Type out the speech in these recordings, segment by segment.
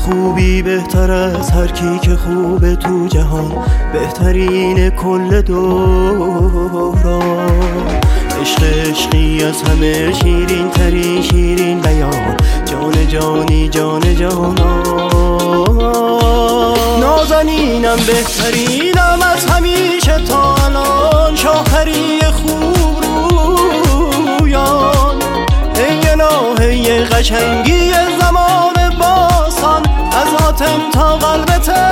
خوبی بهتر از هر کی که خوبه تو جهان، بهترین کل دوران. عشق عشقی از همه شیرین ترین شیرین بیان، جان جانی جان جانان. نازنینم بهترینم از همیشه تا الان، شاهری خوب رویان. ای الهه قشنگی زمان باستان، از آتن تا قلب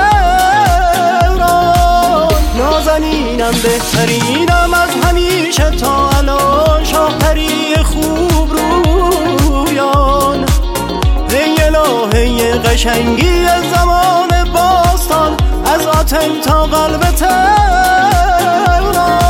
تهران. نازنینم بهترینم از همیشه تا الان، شاهری خوب رویان. ای الهه قشنگی زمان باستان، از آتن تا قلب تهران.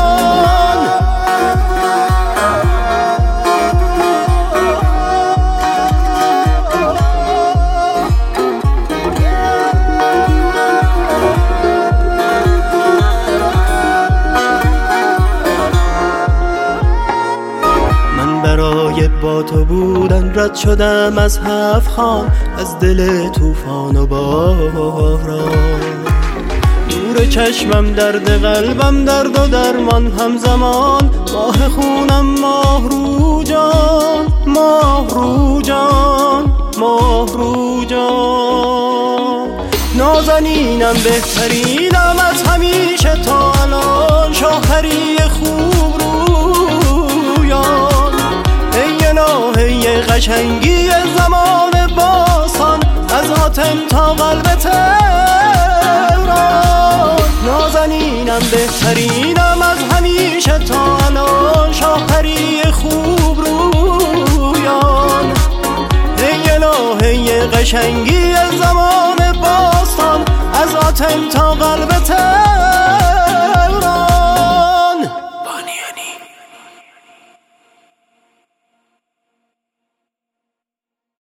برای با تو بودن رد شدم از 7 خان، از دل طوفان و باران. نور چشمم درد قلبم درد و درمان همزمان، ماه خونم ماه رو جان، ماه رو جان، ماه رو جان. نازنینم بهترینم از همیشه تا الان، شاهری خوب رویان. ای قشنگی زمان باستان، از آتن تا قلب تهران. نازنینم بهترینم از همیشه تا الان، شاهری خوب رویان. ای الهه قشنگی زمان باستان، از آتن تا قلب تهران.